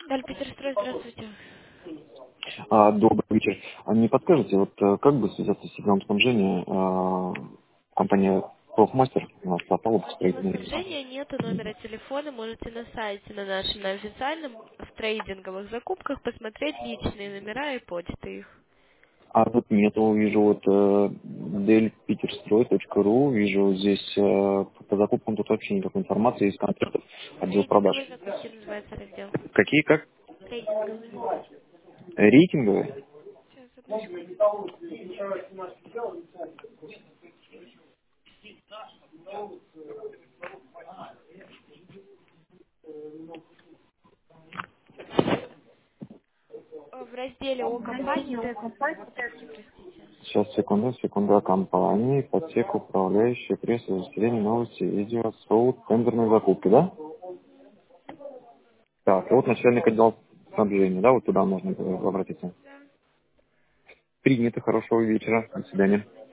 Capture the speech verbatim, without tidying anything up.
Даль Питерстрой, здравствуйте. А, добрый вечер. А не подскажете, вот э, как бы связаться с сигналом снабжения а, компания Профмастер у нас попала в Отдела строительный ремонт? снабжения нету номера телефона. Можете на сайте, на нашем, на официальном, в трейдинговых закупках посмотреть личные номера и почты их. А тут нету, вижу вот э, дель питерстрой точка ру, вижу здесь э, по закупкам тут вообще никакой информации, есть контактов отдел продаж. Трейдинговые закупки называется раздел. Какие, как? Трейдинговые. Рейтинговые? Сейчас, одну секунду. Э, В разделе о компании, Т, закупки, простите. Сейчас, секунду, секунду, компании, подсек, управляющие, пресса, заселение, новости, видео, соут, тендерные закупки, да? Так, и вот начальник отдела снабжения, да, вот туда можно э, обратиться. Да. Принято, хорошего вечера, до свидания.